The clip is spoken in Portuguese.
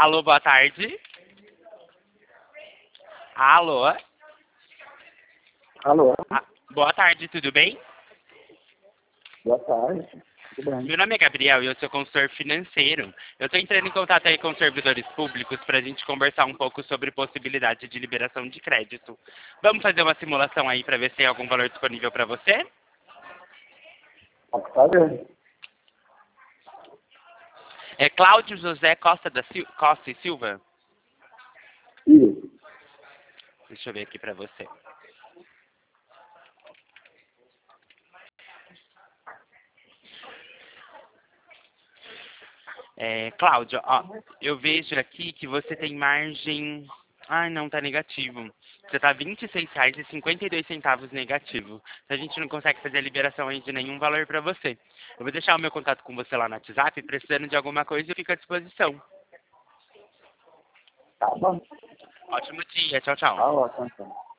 Alô, boa tarde. Alô. Alô, Boa tarde, tudo bem? boa tarde. Tudo bem? Meu nome é Gabriel e eu sou consultor financeiro. Eu estou entrando em contato aí com os servidores públicos para a gente conversar um pouco sobre possibilidade de liberação de crédito. Vamos fazer uma simulação aí para ver se tem algum valor disponível para você? Pode fazer. É Cláudio José Costa e Silva? Isso. Deixa eu ver aqui para você. Cláudio, ó, eu vejo aqui que você tem margem... Ai, não, tá negativo. Você tá R$ 26,52 negativo. A gente não consegue fazer a liberação aí de nenhum valor para você. Eu vou deixar o meu contato com você lá no WhatsApp. Precisando de alguma coisa, eu fico à disposição. Tá bom. Ótimo dia. Tchau, tchau. Tá ótimo, então.